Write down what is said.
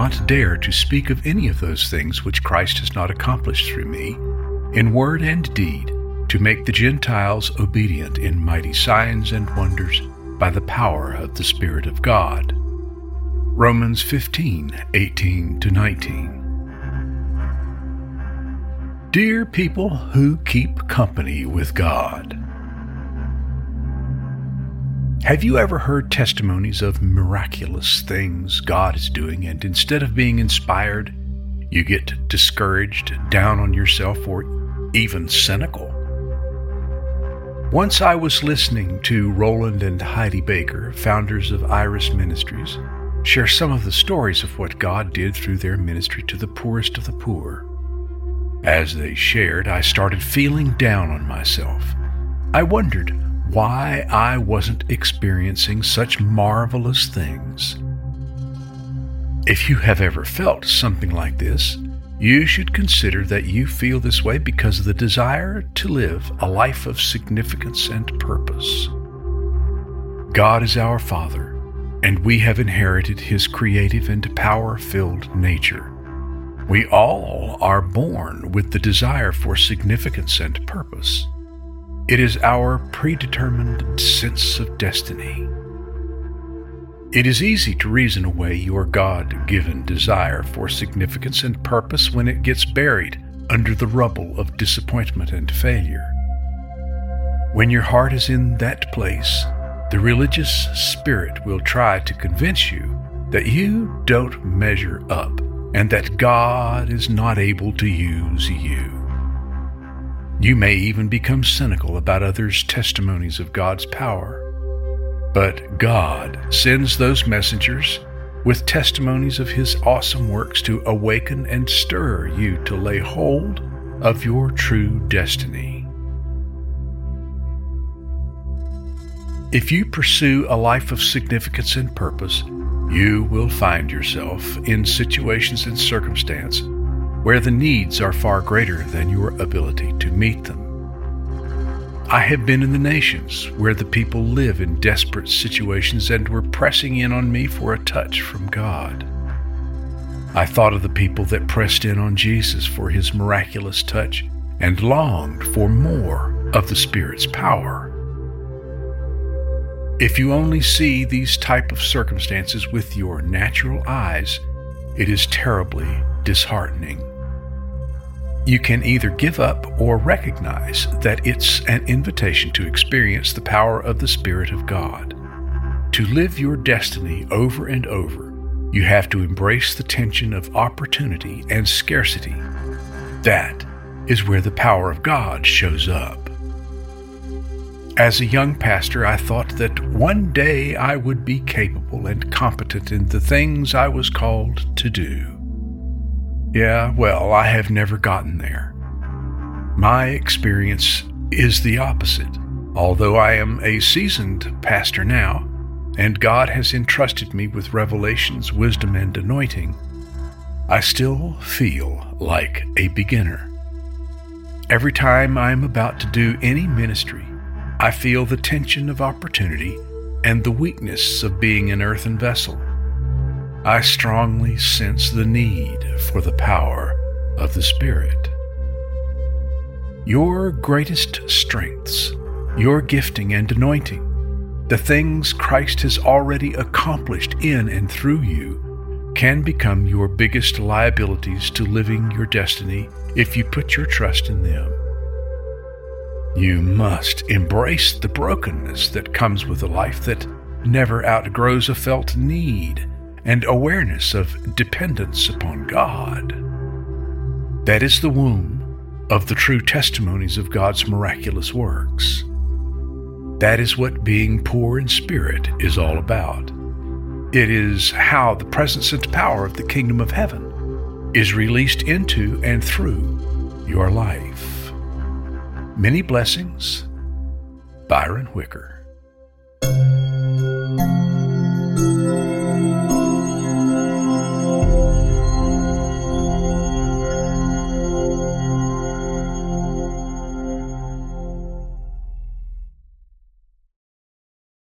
not dare to speak of any of those things which Christ has not accomplished through me, in word and deed, to make the Gentiles obedient in mighty signs and wonders by the power of the Spirit of God. Romans 15:18-19. Dear people who keep company with God, have you ever heard testimonies of miraculous things God is doing, and instead of being inspired, you get discouraged, down on yourself, or even cynical? Once I was listening to Roland and Heidi Baker, founders of Iris Ministries, share some of the stories of what God did through their ministry to the poorest of the poor. As they shared, I started feeling down on myself. I wondered why I wasn't experiencing such marvelous things. If you have ever felt something like this, you should consider that you feel this way because of the desire to live a life of significance and purpose. God is our Father, and we have inherited His creative and power-filled nature. We all are born with the desire for significance and purpose. It is our predetermined sense of destiny. It is easy to reason away your God-given desire for significance and purpose when it gets buried under the rubble of disappointment and failure. When your heart is in that place, the religious spirit will try to convince you that you don't measure up and that God is not able to use you. You may even become cynical about others' testimonies of God's power. But God sends those messengers with testimonies of His awesome works to awaken and stir you to lay hold of your true destiny. If you pursue a life of significance and purpose, you will find yourself in situations and circumstances where the needs are far greater than your ability to meet them. I have been in the nations where the people live in desperate situations and were pressing in on me for a touch from God. I thought of the people that pressed in on Jesus for His miraculous touch and longed for more of the Spirit's power. If you only see these type of circumstances with your natural eyes, it is terribly disheartening. You can either give up or recognize that it's an invitation to experience the power of the Spirit of God. To live your destiny over and over, you have to embrace the tension of opportunity and scarcity. That is where the power of God shows up. As a young pastor, I thought that one day I would be capable and competent in the things I was called to do. Yeah, well, I have never gotten there. My experience is the opposite. Although I am a seasoned pastor now, and God has entrusted me with revelations, wisdom, and anointing, I still feel like a beginner. Every time I'm about to do any ministry, I feel the tension of opportunity and the weakness of being an earthen vessel. I strongly sense the need for the power of the Spirit. Your greatest strengths, your gifting and anointing, the things Christ has already accomplished in and through you, can become your biggest liabilities to living your destiny if you put your trust in them. You must embrace the brokenness that comes with a life that never outgrows a felt need and awareness of dependence upon God. That is the womb of the true testimonies of God's miraculous works. That is what being poor in spirit is all about. It is how the presence and power of the kingdom of heaven is released into and through your life. Many blessings, Byron Wicker.